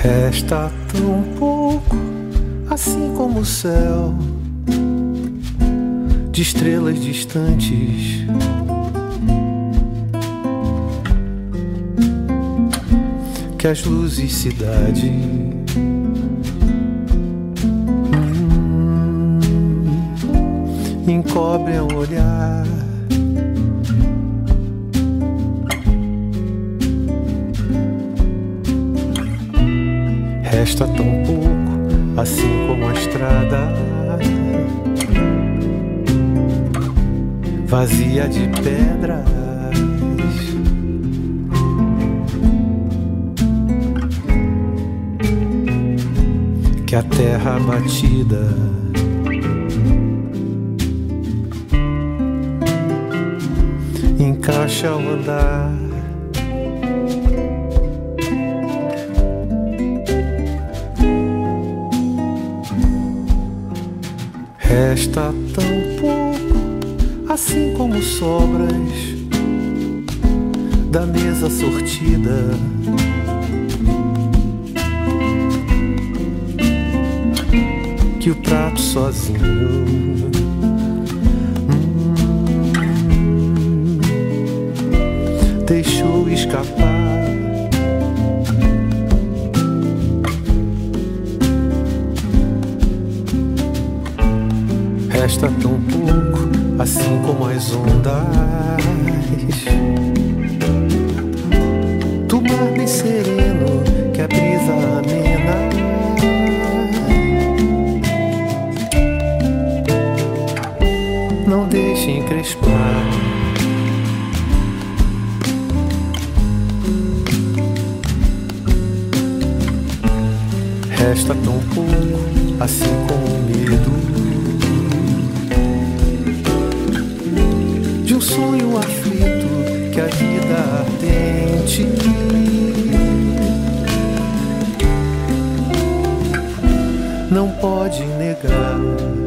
Resta tão pouco, assim como o céu, de estrelas distantes. Que as luzes cidade encobrem o olhar. Resta tão pouco, assim como a estrada vazia de pedras, que a terra batida encaixa ao andar. Resta tão pouco, assim como sobras da mesa sortida, que o prato sozinho deixou escapar. Resta tão pouco, assim como as ondas do mar bem sereno, que a brisa amena não deixa encrespar. Resta tão pouco, assim como o medo de um sonho aflito, que a vida ardente não pode negar.